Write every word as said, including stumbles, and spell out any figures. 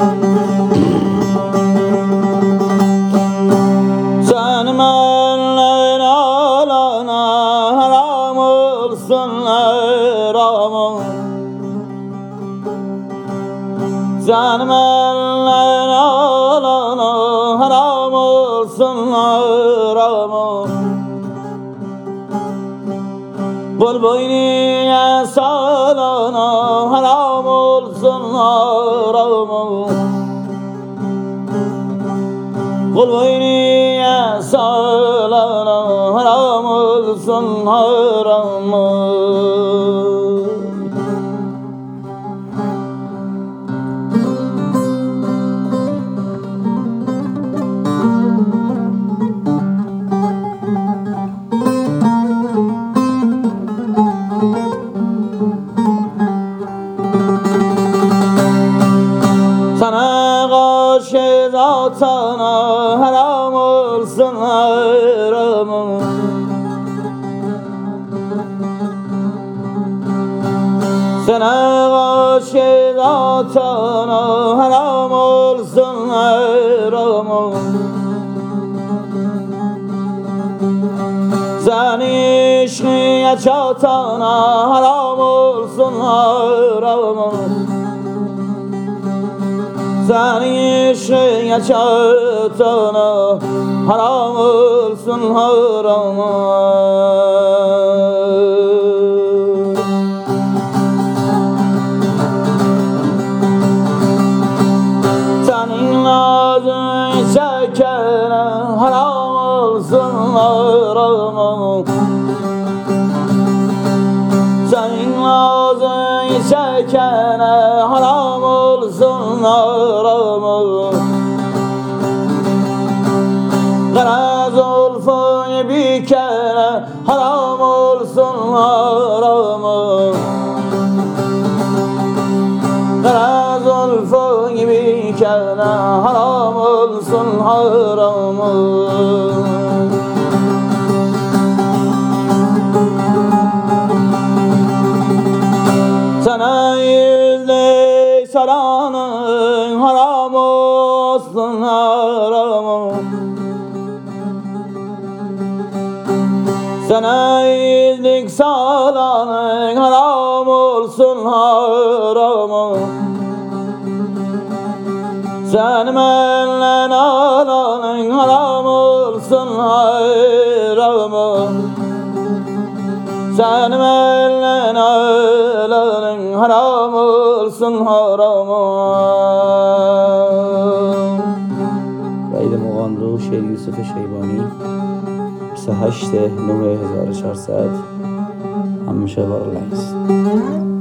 Sen benle alana haram olsun haram. Sen benle alana haram olsun haram. Bul boynuya salana haram olsun haram. Bul boynuya salana haram olsun haram. Sana karşı zatana haram olsun haram. Sana karşı zatana haram olsun haram. Sen işine çatana haram olsun haram. Sen işine çatana haram olsun haram. Senin ağzın çekene haram olsun haram. Senin ağzın çekene haram olsun haram. Kara zulfun bir kere haram olsun haram. Kara zulfun bir kere haram olsun haram. Sana yüzlük saranın haram olsun haram. Sana yüzlük saranın haram olsun haram. Sen benle alanın haram olsun haram. Sen benle alanın haram olsun haram. Bayd Muğanru Şer Yusuf Şeybani سی هشت نه هزار و چهارصد همیشه بر